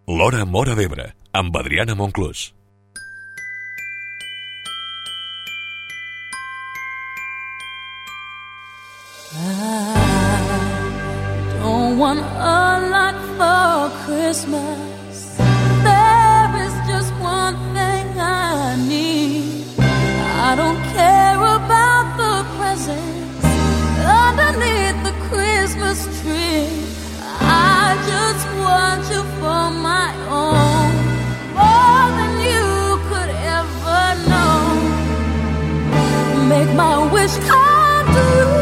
L'Hora Móra d'Ebre, amb Adriana Monclús. I don't want a lot for Christmas. There is just one thing I need. I don't care about the presents underneath the Christmas tree. I just want you for my own, more than you could ever know. Make my wish come true.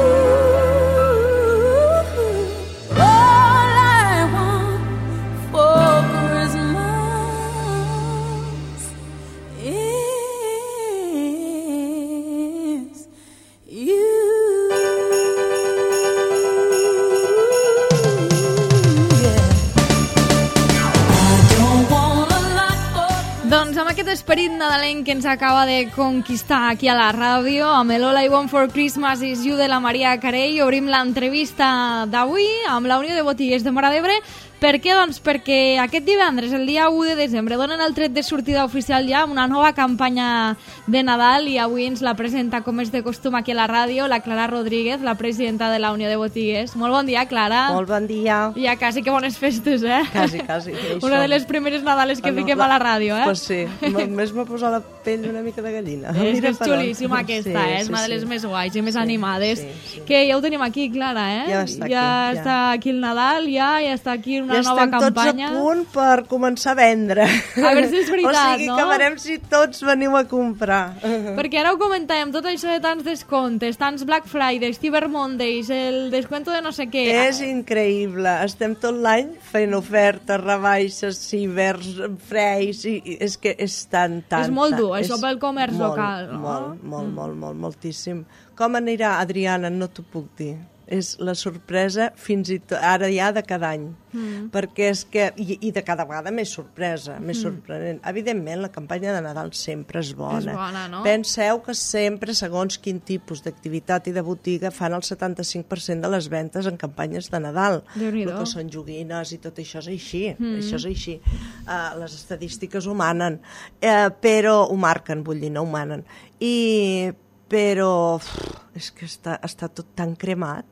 Doncs amb aquest esperit nadalenc que ens acaba de conquistar aquí a la ràdio, amb el All I Want for Christmas is You de la Maria Carey, obrim l'entrevista d'avui amb la Unió de Botiguers de Móra d'Ebre. Per què? Doncs perquè aquest divendres, el dia 1 de desembre, donen el tret de sortida oficial ja amb una nova campanya de Nadal i avui ens la presenta, com és de costum aquí a la ràdio, la Clara Rodríguez, la presidenta de la Unió de Botiguers. Molt bon dia, Clara. Molt bon dia. Ja quasi que bones festes, eh? Quasi. Una de les primeres Nadales que fiquem a la ràdio, eh? Pues sí, només m'ha posat la pell una mica de gallina. És xulíssima aquesta, és una de les més guais i més animades. Que ja ho tenim aquí, Clara, eh? Ja està aquí. Ja està aquí el Nadal, ja està aquí una nova campanya. Ja estem tots a punt per començar a vendre. A veure si és veritat, no? O sigui que veurem si tots veniu a comprar. Perquè ara ho comentàvem, tot això de tants descomptes, tants Black Fridays, Cyber Mondays, el descuento de no sé què. És increïble. Estem tot l'any fent ofertes, rebaixes, cibers, freis, i és que és tan... És molt dur, això pel comerç local, no? Moltíssim. Com anirà, Adriana? No t'ho puc dir. És la sorpresa fins i tot ara ja de cada any, perquè és que i de cada vegada més sorpresa, més sorprenent. Evidentment la campanya de Nadal sempre és bona. És bona, no? Penseu que sempre, segons quin tipus d'activitat i de botiga, fan el 75% de les ventes en campanyes de Nadal. Déu-n'hi-do. El que són joguines i tot això és així, això és així. Les estadístiques ho manen, però ho marquen, vull dir, no ho manen. Però és que està tot tan cremat,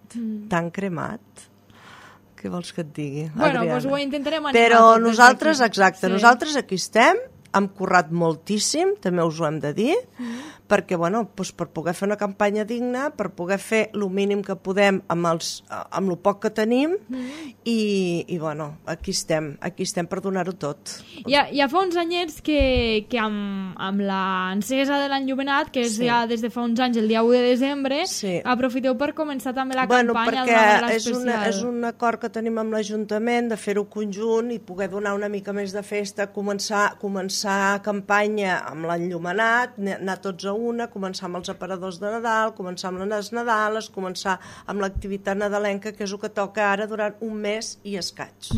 què vols que et digui, Bueno, Adriana? doncs ho intentarem animar. Però nosaltres, exacte, sí. Nosaltres aquí estem, hem currat moltíssim, també us ho hem de dir, perquè, bueno, doncs per poder fer una campanya digna, per poder fer el mínim que podem amb el poc que tenim, i bueno, aquí estem per donar-ho tot. Ja fa uns anyets que amb l'encesa de l'enllumenat, que és ja des de fa uns anys, el dia 1 de desembre, aprofiteu per començar també la campanya d'una manera especial. És un acord que tenim amb l'Ajuntament de fer-ho conjunt i poder donar una mica més de festa, començar campanya amb l'enllumenat, anar tots a una, començar amb els aparadors de Nadal, començar amb les Nadales, començar amb l'activitat nadalenca, que és el que toca ara durant un mes i escaig.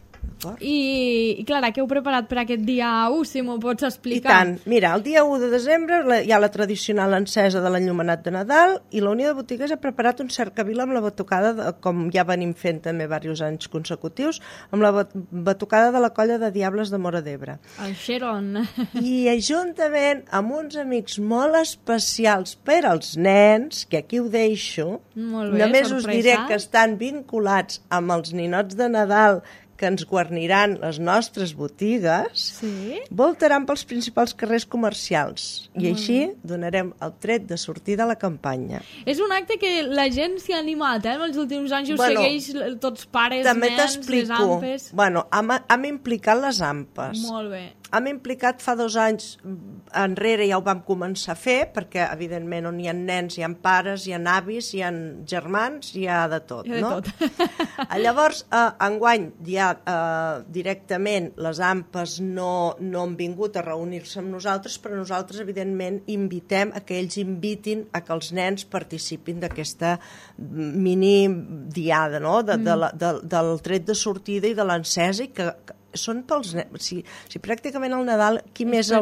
I Clara, què heu preparat per aquest dia 1, si m'ho pots explicar? I tant. Mira, el dia 1 de desembre hi ha la tradicional encesa de l'enllumenat de Nadal i la Unió de Botiguers ha preparat un cercavila amb la batucada, com ja venim fent també diversos anys consecutius, amb la batucada de la Colla de Diables de Móra d'Ebre. El Xeron. I juntament amb uns amics molt especials per als nens, que aquí ho deixo, molt bé, només sorpresa. Us diré que estan vinculats amb els ninots de Nadal que ens guarniran les nostres botigues, voltaran pels principals carrers comercials i així donarem el tret de sortida a la campanya. És un acte que la gent s'hi ha animat, en els últims anys ho segueix tots pares, també nens, les ampes... Hem implicat les ampes. Molt bé. Hem implicat fa 2 anys enrere, ja ho vam començar a fer, perquè evidentment on hi ha nens hi ha pares, hi ha avis, hi ha germans, hi ha de tot, no? Llavors, enguany ja directament les ampes no han vingut a reunir-se amb nosaltres, però nosaltres evidentment invitem a que ells invitin a que els nens participin d'aquesta mini diada, no? Del tret de sortida i de l'encesa, i que són pels nens. Si pràcticament al Nadal qui més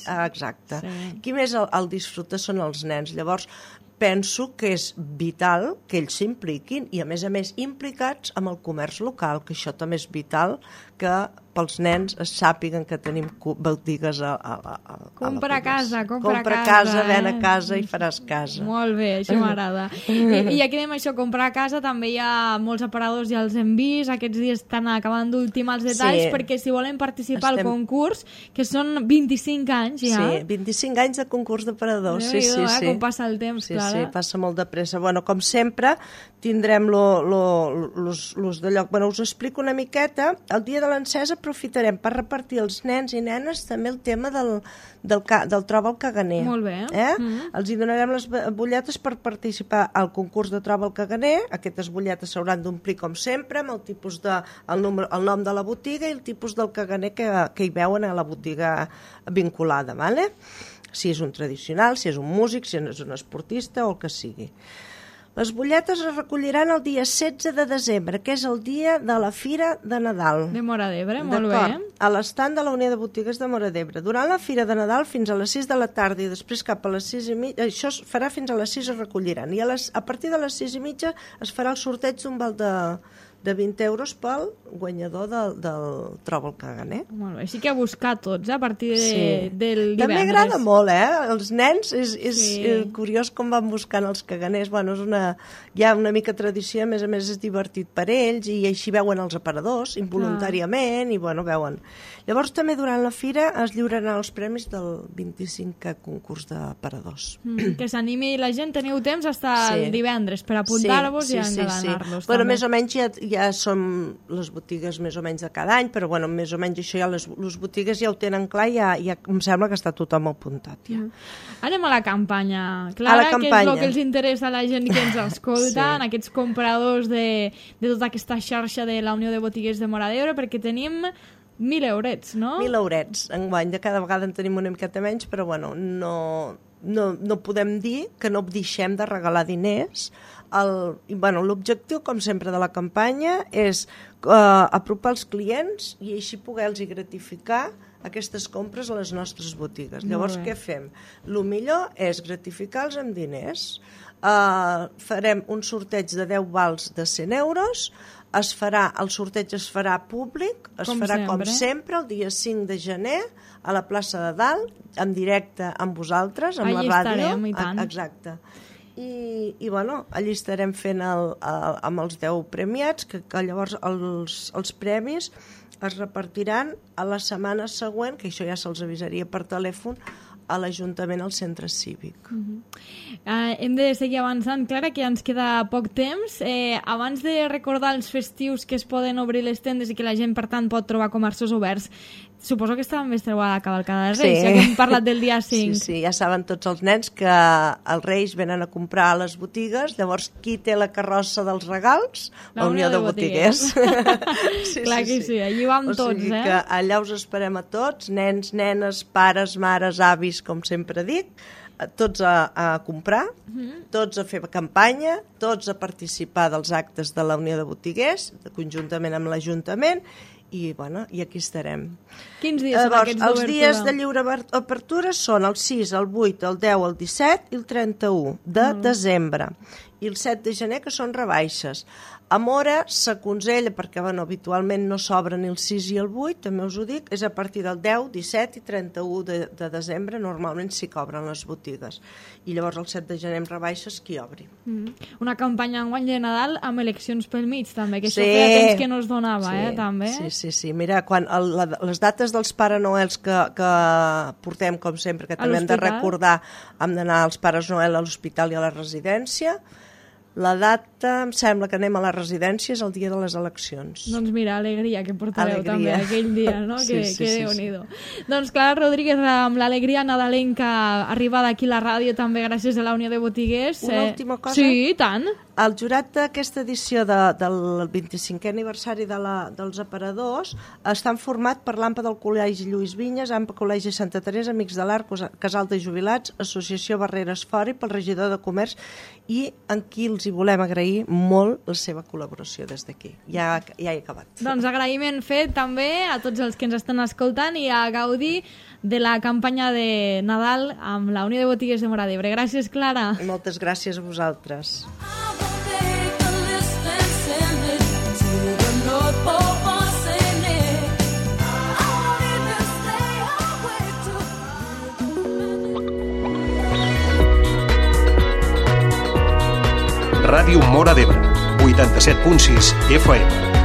el disfruta són els nens. Llavors penso que és vital que ells s'impliquin i, a més implicats amb el comerç local, que això també és vital, que pels nens es sàpiguen que tenim botigues a compra a casa, compra a casa, ven a casa i faràs casa. Molt bé, això m'agrada. I aquí dèiem això, comprar a casa, també hi ha molts aparadors, ja els hem vist, aquests dies estan acabant d'ultimar els detalls, perquè si volen participar al concurs, que són 25 anys ja. Sí, 25 anys de concurs d'aparadors, sí. Com passa el temps, Clara. Sí, passa molt de pressa. Bueno, com sempre, tindrem l'ús de lloc. Bueno, us explico una miqueta. El dia de l'encesa aprofitarem per repartir als nens i nenes també el tema del Troba el Caganer. Molt bé. Els hi donarem les butlletes per participar al concurs de Troba el Caganer. Aquestes butlletes s'hauran d'omplir com sempre amb el tipus el nom de la botiga i el tipus del caganer que hi veuen a la botiga vinculada, ¿vale? Si és un tradicional, si és un músic, si és un esportista o el que sigui. Les butlletes es recolliran el dia 16 de desembre, que és el dia de la Fira de Nadal. De Móra d'Ebre, molt bé. A l'estand de la Unió de Botigues de Móra d'Ebre. Durant la Fira de Nadal fins a les 6 de la tarda i després cap a les 6 i mitja, això es farà fins a les 6 es recolliran. I a partir de les 6 i mitja es farà el sorteig d'un val de 20 euros pel guanyador del Troba el Caganer. Molt bé, així que a buscar tots, a partir del divendres. També agrada molt, Els nens, és curiós com van buscant els caganers. Bueno, hi ha una mica tradició, a més és divertit per ells, i així veuen els aparadors, involuntàriament, i bueno, veuen. Llavors també durant la fira es lliuraran els premis del 25è concurs d'aparadors. Que s'animi la gent, teniu temps fins el divendres per apuntar-vos i enganar-los. Bueno, més o menys ja són les botigues més o menys de cada any, però bueno, més o menys això ja les botigues ja ho tenen clar, ja em sembla que està tothom apuntat. Ja. Anem a la campanya, Clara, que és el que els interessa a la gent que ens escolta, en aquests compradors de tota aquesta xarxa de la Unió de Botiguers de Móra d'Ebre, perquè tenim 1.000 eurets, no? 1.000 eurets, enguany. De cada vegada en tenim una miqueta menys, però bueno, no podem dir que no deixem de regalar diners. L'objectiu, com sempre, de la campanya és apropar els clients i així poder-los gratificar aquestes compres a les nostres botigues. Llavors, què fem? El millor és gratificar-los amb diners. Farem un sorteig de 10 vals de 100 euros, el sorteig es farà públic, com sempre, el dia 5 de gener, a la plaça de Dalt, en directe amb vosaltres, amb la ràdio. Estarem, i tant. Exacte. I bueno, allí estarem fent amb els 10 premiats, que llavors els premis es repartiran a la setmana següent, que això ja se'ls avisaria per telèfon, a l'Ajuntament al centre cívic. Hem de seguir avançant, Clara, que ens queda poc temps. Abans de recordar els festius que es poden obrir les tendes i que la gent, per tant, pot trobar comerços oberts, suposo que estava més trobada la cavalcada de Reis, ja que hem parlat del dia 5. Sí, ja saben tots els nens que els Reis venen a comprar a les botigues, llavors qui té la carrossa dels regals? La Unió de Botiguers. Clar que sí, allí vam tots, O sigui que allà us esperem a tots, nens, nenes, pares, mares, avis, com sempre dic, tots a comprar, tots a fer campanya, tots a participar dels actes de la Unió de Botiguers, conjuntament amb l'Ajuntament, i aquí estarem. Quins dies són aquests d'obertura? Els dies de lliure apertura són el 6, el 8, el 10, el 17 i el 31 de desembre. I el 7 de gener, que són rebaixes. A Móra s'aconsella, perquè habitualment no s'obren el 6 i el 8, també us ho dic, és a partir del 10, 17 i 31 de desembre, normalment sí que obren les botigues. I llavors el 7 de gener amb rebaixes qui obri. Una campanya enguany de Nadal amb eleccions pel mig, també, que això feia temps que no es donava, també. Sí. Mira, quan les dates dels Pare Noels que portem, com sempre, que també hem de recordar, hem d'anar als Pares Noel a l'hospital i a la residència. La data, em sembla que anem a la residència, és el dia de les eleccions. Doncs mira, alegria que portareu també aquell dia, no? Que Déu-n'hi-do. Doncs Clara Rodríguez, amb l'alegria nadalenca arribada aquí a la ràdio, també gràcies a la Unió de Botiguers. Una última cosa? Sí, tant. El jurat d'aquesta edició del 25è aniversari dels aparadors estan format per l'AMPA del Col·legi Lluís Vinyes, AMPA Col·legi Santa Teresa, Amics de l'Arc, Casal de Jubilats, Associació Barreres Fora i pel regidor de Comerç, i en qui els hi volem agrair molt la seva col·laboració des d'aquí. Ja he acabat. Doncs agraïment fet també a tots els que ens estan escoltant i a gaudir de la campanya de Nadal amb la Unió de Botiguers de Móra d'Ebre. Gràcies, Clara. Moltes gràcies a vosaltres. Ràdio Móra d'Ebre, 87.6 FM.